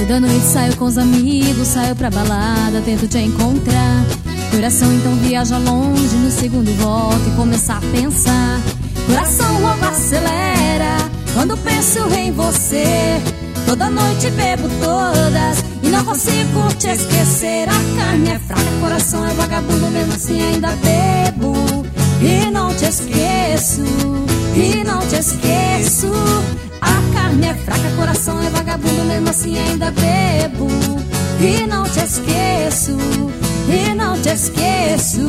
Toda noite saio com os amigos, saio pra balada, tento te encontrar. Coração então viaja longe, no segundo volta e começa a pensar. Coração logo acelera quando penso em você. Toda noite bebo todas e não consigo te esquecer. A carne é fraca, coração é vagabundo, mesmo assim ainda bebo. E não te esqueço, e não te esqueço. A carne é fraca, coração é vagabundo, mesmo assim ainda bebo. E não te esqueço, e não te esqueço.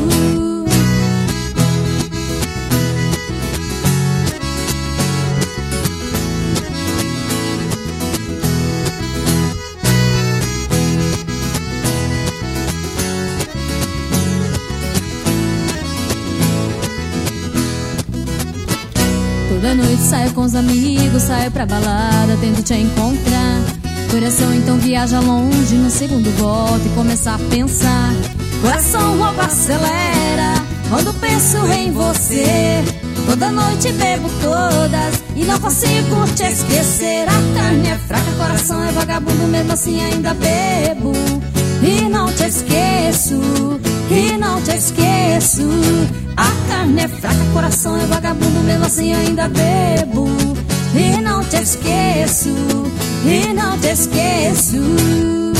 Toda noite saio com os amigos, saio pra balada, tento te encontrar. Coração então viaja longe, no segundo volta e começa a pensar. Coração logo acelera quando penso em você. Toda noite bebo todas e não consigo te esquecer. A carne é fraca, coração é vagabundo, mesmo assim ainda bebo. E não te esqueço, e não te esqueço. A carne é fraca, coração é vagabundo, mesmo assim ainda bebo. E não te esqueço, e não te esqueço.